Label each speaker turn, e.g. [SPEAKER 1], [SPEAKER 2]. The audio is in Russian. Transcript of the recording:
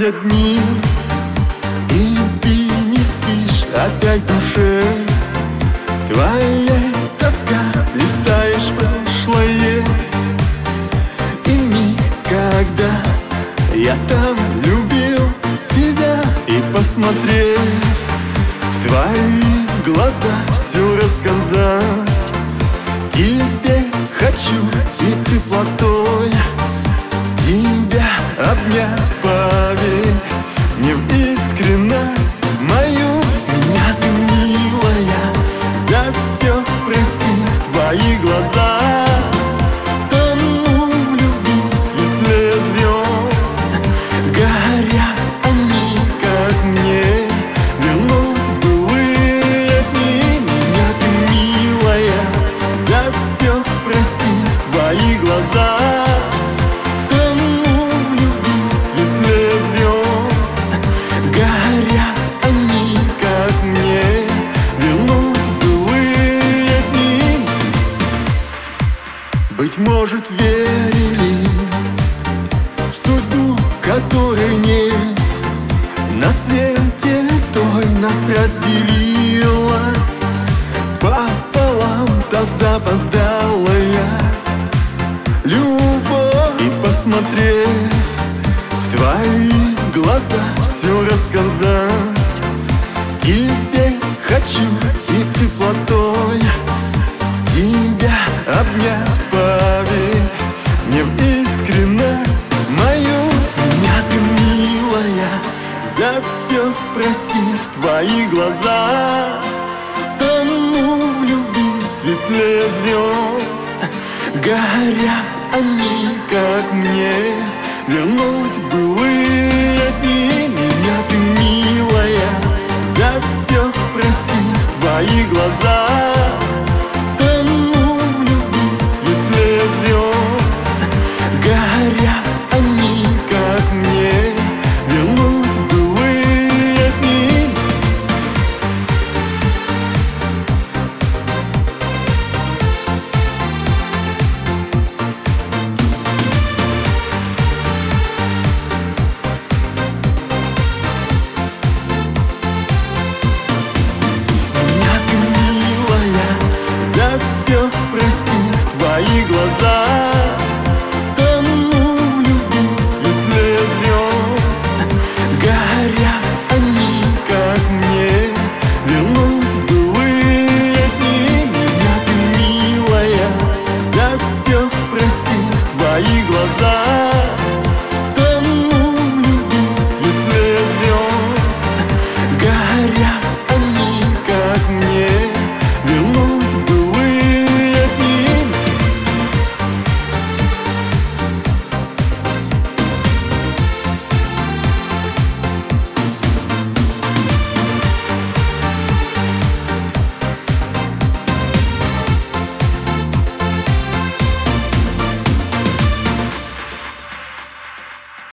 [SPEAKER 1] проходят дни, и ты не спишь опять в душе. Твоя тоска, листаешь прошлое, и миг, когда я там любил тебя. И посмотрев в твои глаза, все рассказать тебе хочу, и теплотой тебя обнять. Поверь мне в искренность мою. Меня ты, милая, за все прости. В твои глаза тону в любви, светлее звезд горят они, как мне вернуть былые дни. Меня ты, милая, за все прости. В твои глаза тону в любви, светлее звезд горят они, как мне вернуть былые дни. Быть может, верили в судьбу, которой нет на свете, той нас разделила пополам та запоздалая любовь. И посмотрев в твои глаза, все рассказать тебе хочу, и теплотой тебя обнять. Поверь мне в искренность мою. Меня ты, милая, за все прости. В твои глаза тону в любви, светлее звезд горят они, как мне вернуть былые дни. Меня ты, милая, за все прости. В твои глаза